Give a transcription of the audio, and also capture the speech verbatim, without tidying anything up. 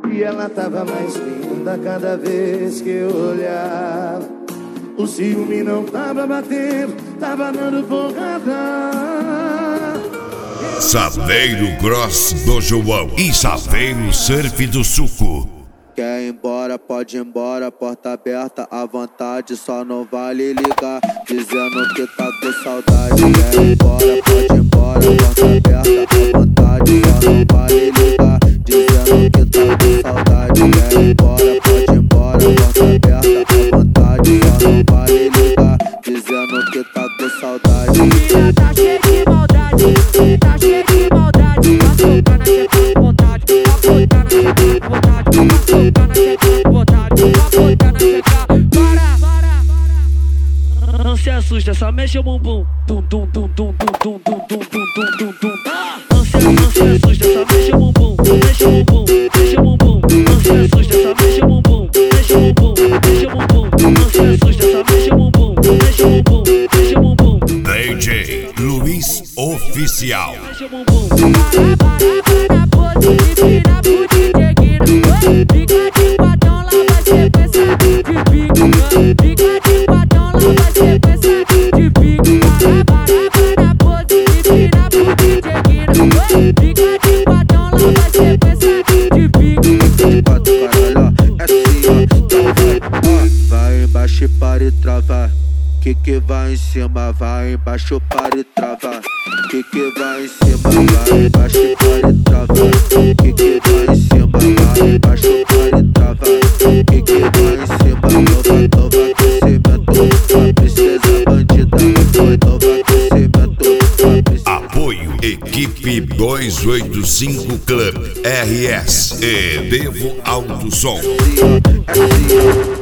E ela tava mais linda cada vez que eu olhava. O ciúme não tava batendo, tava dando porrada. Saveiro Gross do João e Saveiro Surf do Suco. Quer ir embora, pode ir embora, porta aberta à vontade, só não vale ligar, dizendo que tá com saudade. Quer ir embora, pode ir embora, porta aberta à vontade, só não vale ligar, dizendo que tá com saudade. Quer ir embora, pode ir embora, porta aberta à vontade, só não vale ligar, dizendo que tá com saudade. Menina tá cheia de maldade, tá cheia de maldade, vai soltar na teta com vontade, vai soltar na teta com vontade, vai soltar na teta com vontade, vai soltar na teta. Para, para, não se assusta, só mexe o bumbum, tum tum tum tum tum tum tum tum tum tum tum tum. Não se, não se assusta, só mexe o bumbum, mexe o bumbum, mexe o bumbum. Não se assusta, só mexe o bumbum, mexe o bumbum, mexe o bumbum. Não se assusta, só mexe o bumbum, mexe o bumbum, mexe o bumbum. D J Luiz Oficial. Mexe o bumbum. Para, para, para, pose, empina pro D J Guina. Fica de quadrão, lá vai sequência de pique. Fica de quadrão, lá vai sequência de pique. Para, para, para, pose, empina pro D J Guina. Fica de quadrão, lá vai sequência de pique. Quatro caralho, é assim ó, então vai, ó. Vai embaixo e para e trava. Que que vai em cima, vai embaixo, para e trava. Que que vai em cima, vai embaixo e para e trava. Que que vai em cima, vai embaixo, para e trava. Que que vai em cima, nova, nova aquecimento. A princesa bandida, foi nova aquecimento. Apoio Equipe duzentos e oitenta e cinco Club R S e Devo Alto Som. É assim ó, é assim ó.